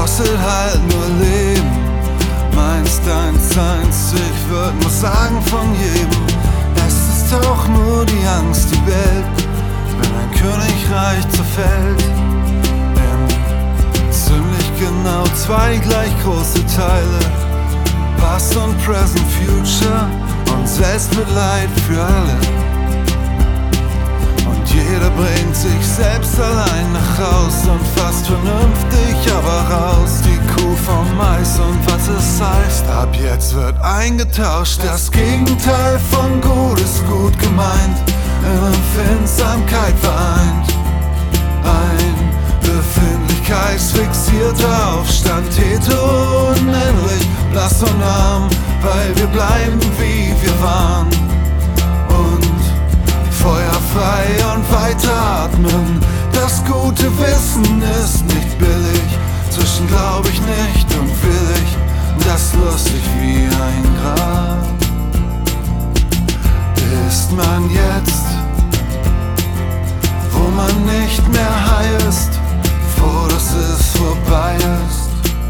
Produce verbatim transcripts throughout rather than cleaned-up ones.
kostet halt nur Leben. Meins, deins, seins, ich würd nur sagen von jedem. Es ist auch nur die Angst, die Welt, wenn ein Königreich zerfällt. In ziemlich genau zwei gleich große Teile, Past und Present, Future und Selbstmitleid für alle. Und jeder bringt sich selbst allein nach Haus und fast vernünftig, aber raus. Die Kuh vom Mais und was es heißt, ab jetzt wird eingetauscht. Das Gegenteil von gut ist gut gemeint, in Empfindsamkeit vereint. Ein befindlichkeitsfixierter Aufstand, hetero und männlich, blass und arm, weil wir bleiben wie wir waren. Und feuerfrei und weiteratmen, das gute Wissen ist nicht billig. Zwischen glaub ich nicht und will ich, das lustig wie ein Grab. Ist man jetzt, wo man nicht mehr high ist, froh, dass es vorbei ist.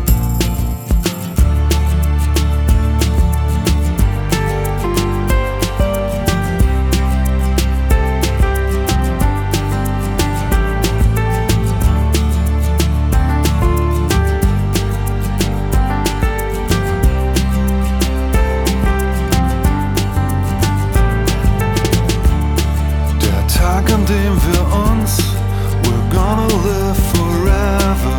An dem wir uns We're gonna live forever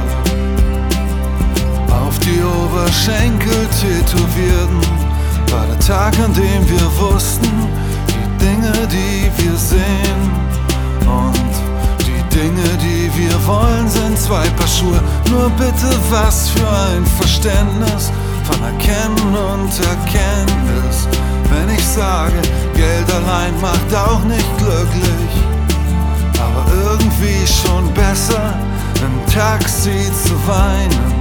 auf die Oberschenkel tätowierten, war der Tag, an dem wir wussten, die Dinge, die wir sehen und die Dinge, die wir wollen, sind zwei Paar Schuhe. Nur bitte, was für ein Verständnis von Erkennen und Erkenntnis, wenn ich sage, Geld allein macht auch nicht glücklich, aber irgendwie schon besser, im Taxi zu weinen,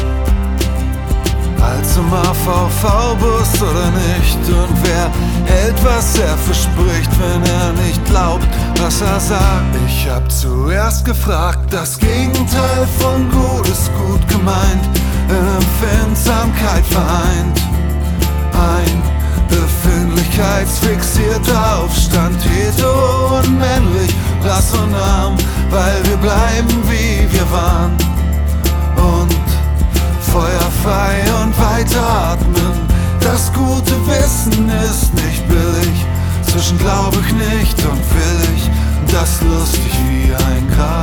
als im A V V-Bus oder nicht. Und wer hält, was er verspricht, wenn er nicht glaubt, was er sagt? Ich hab zuerst gefragt, das Gegenteil von gut ist gut gemeint, in Empfindsamkeit vereint. Ein befindlichkeitsfixierter Aufstand, hetero und männlich, blass und arm, weil wir bleiben wie wir waren. Und feuerfrei und weiteratmen, das gute Wissen ist nicht billig. Zwischen glaub ich nicht und will ich, das lustig wie ein Grab.